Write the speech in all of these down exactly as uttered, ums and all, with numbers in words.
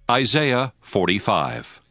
Isaiah forty-five.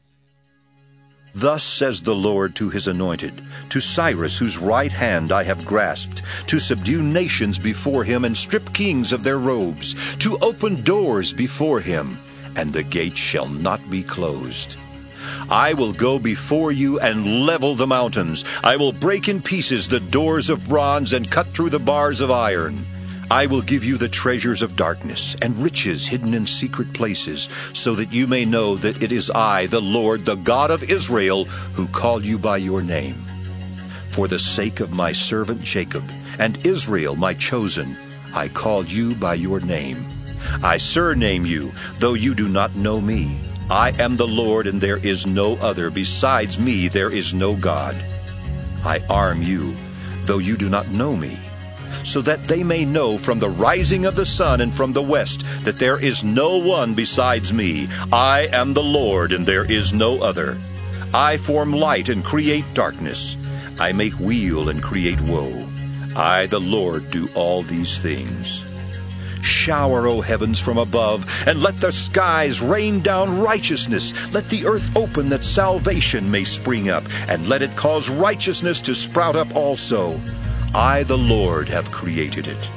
Thus says the Lord to his anointed, to Cyrus, whose right hand I have grasped, to subdue nations before him and strip kings of their robes, to open doors before him, and the gates shall not be closed. I will go before you and level the mountains. I will break in pieces the doors of bronze and cut through the bars of iron. I will give you the treasures of darkness and riches hidden in secret places, so that you may know that it is I, the Lord, the God of Israel, who call you by your name. For the sake of my servant Jacob and Israel, my chosen, I call you by your name. I surname you, though you do not know me. I am the Lord, and there is no other. Besides me, there is no God. I arm you, though you do not know me, so that they may know from the rising of the sun and from the west that there is no one besides me. I am the Lord, and there is no other. I form light and create darkness. I make weal and create woe. I, the Lord, do all these things. Shower, O heavens, from above, and let the skies rain down righteousness. Let the earth open that salvation may spring up, and let it cause righteousness to sprout up also. I, the Lord, have created it.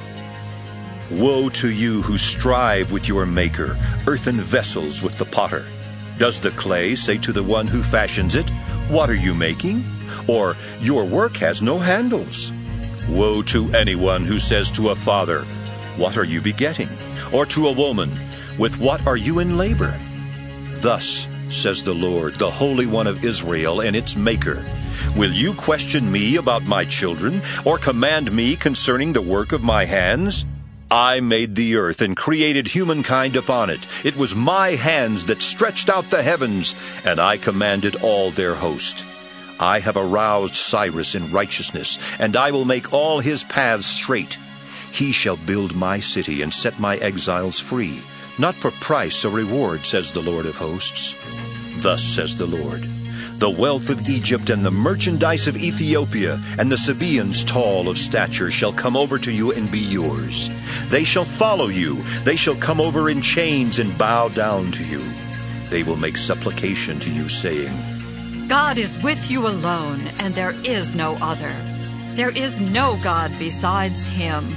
Woe to you who strive with your Maker, earthen vessels with the potter. Does the clay say to the one who fashions it, "What are you making?" Or, "Your work has no handles"? Woe to anyone who says to a father, "What are you begetting?" Or to a woman, "With what are you in labor?" Thus says the Lord, the Holy One of Israel and its Maker, "Will you question me about my children, or command me concerning the work of my hands? I made the earth and created humankind upon it. It was my hands that stretched out the heavens, and I commanded all their host. I have aroused Cyrus in righteousness, and I will make all his paths straight. He shall build my city and set my exiles free, not for price or reward, says the Lord of hosts. Thus says the Lord, the wealth of Egypt and the merchandise of Ethiopia and the Sabaeans tall of stature shall come over to you and be yours. They shall follow you. They shall come over in chains and bow down to you. They will make supplication to you, saying, God is with you alone, and there is no other. There is no God besides him.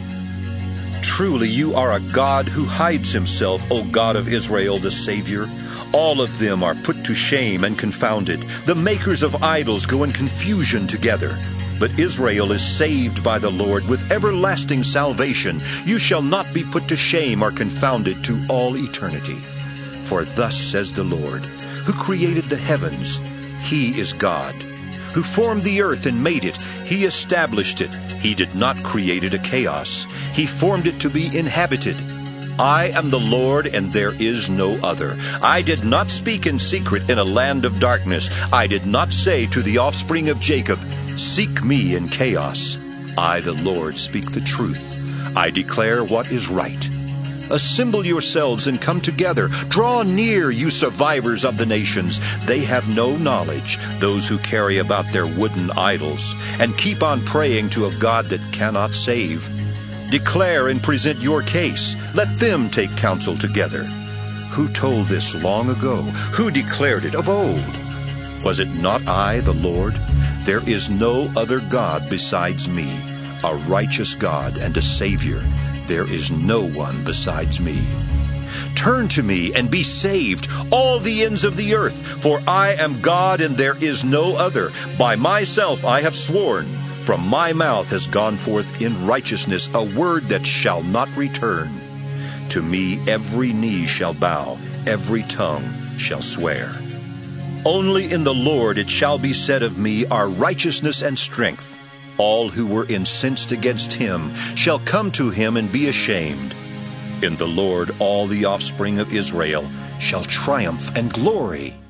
Truly you are a God who hides himself, O God of Israel, the Savior. All of them are put to shame and confounded. The makers of idols go in confusion together. But Israel is saved by the Lord with everlasting salvation. You shall not be put to shame or confounded to all eternity. For thus says the Lord, who created the heavens, he is God. Who formed the earth and made it, he established it. He did not create it a chaos. He formed it to be inhabited. I am the Lord, and there is no other. I did not speak in secret in a land of darkness. I did not say to the offspring of Jacob, seek me in chaos. I, the Lord, speak the truth. I declare what is right. Assemble yourselves and come together. Draw near, you survivors of the nations. They have no knowledge, those who carry about their wooden idols, and keep on praying to a God that cannot save. Declare and present your case. Let them take counsel together. Who told this long ago? Who declared it of old? Was it not I, the Lord? There is no other God besides me, a righteous God and a Savior. There is no one besides me. Turn to me and be saved, all the ends of the earth, for I am God and there is no other. By myself I have sworn. From my mouth has gone forth in righteousness a word that shall not return. To me every knee shall bow, every tongue shall swear. Only in the Lord it shall be said of me are righteousness and strength. All who were incensed against him shall come to him and be ashamed. In the Lord all the offspring of Israel shall triumph and glory.